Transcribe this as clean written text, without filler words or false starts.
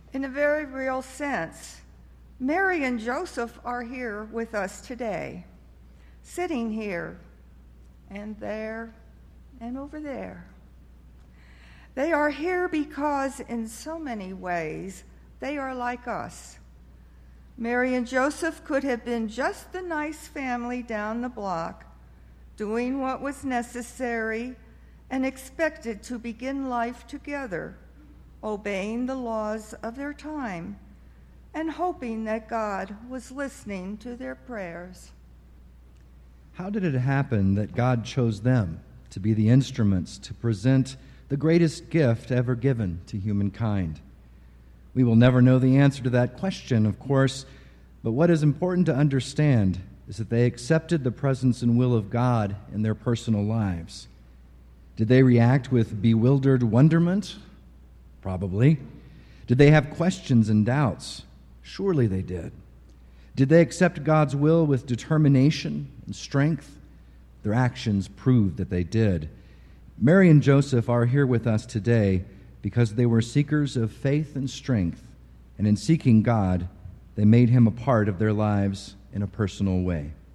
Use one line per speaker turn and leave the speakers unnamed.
In a very real sense, Mary and Joseph are here with us today, sitting here and there and over there. They are here because in so many ways they are like us. Mary and Joseph could have been just the nice family down the block, doing what was necessary and expected to begin life together, obeying the laws of their time and hoping that God was listening to their prayers.
How did it happen that God chose them to be the instruments to present the greatest gift ever given to humankind? We will never know the answer to that question, of course, but what is important to understand is that they accepted the presence and will of God in their personal lives. Did they react with bewildered wonderment? Probably. Did they have questions and doubts? Surely they did. Did they accept God's will with determination and strength? Their actions proved that they did. Mary and Joseph are here with us today because they were seekers of faith and strength, and in seeking God, they made him a part of their lives in a personal way.